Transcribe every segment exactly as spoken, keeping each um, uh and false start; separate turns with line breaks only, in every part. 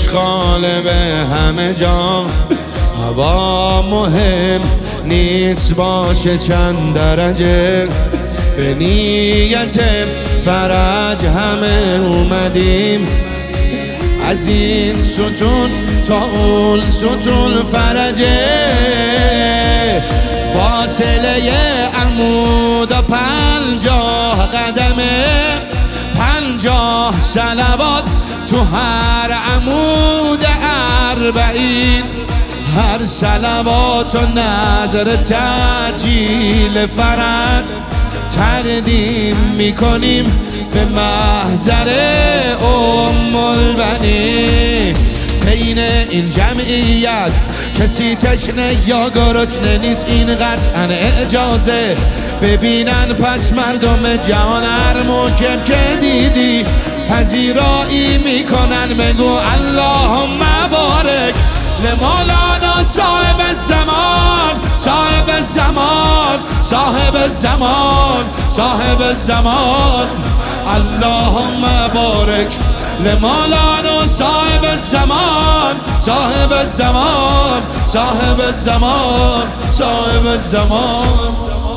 عشق غالب همه جا، هوا مهم نیست باشه چند درجه، به نیت فرج همه اومدیم، از این ستون تا اون ستون فرجه، فاصله عمود و پنجاه قدمه، پنجاه صلوات تو هر عمود اربعین، هر صلوات و نظر تعجیل فرج تقدیم میکنیم به محضر ام البنین. بین این جمعیت کسی تشنه یا گرسنه نیست، این قطعا اجازه ببینن، پس مردم جهان هر موکب که دیدی پذیرایی میکنن، بگو اللهم بارک لمولانا صاحب الزمان، صاحب الزمان، صاحب الزمان، صاحب الزمان. اللهم بارک لمولانا صاحب الزمان، صاحب الزمان، صاحب الزمان، صاحب الزمان.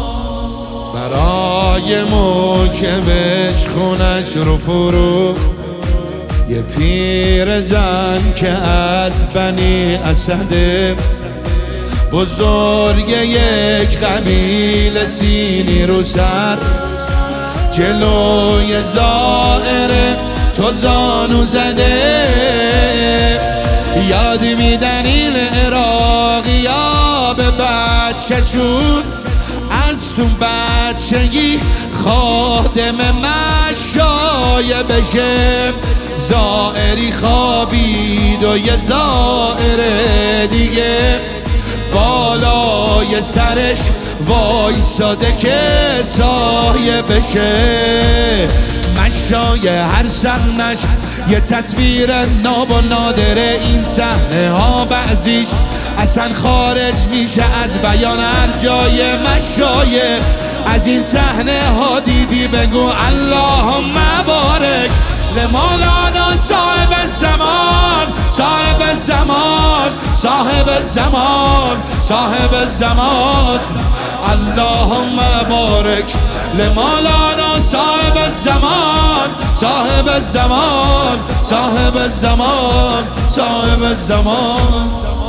برای موکبش خونش رو فرو، یه پیر زن که از بنی اسده، بزرگ یک قبیله سینی رو سر، جلوی زائر تو زانو زده، یاد میدن این عراقی ها به بچه‌شون، از تو بچگی خادم مشایه بشه، زائری خوابید و یه زائر دیگه بالای سرش وایساده که سایه بشه، مشایه هر صحنش یه تصویر ناب و نادره، این صحنه ها بعضیش اصلا خارج میشه از بیان، هر جای مشایه از این صحنه ها دیدی بگو اللهم بارک لمولانا صاحب الزمان، صاحب الزمان، صاحب الزمان، صاحب الزمان. اللهم بارک لمولانا صاحب الزمان، صاحب الزمان، صاحب الزمان، صاحب الزمان.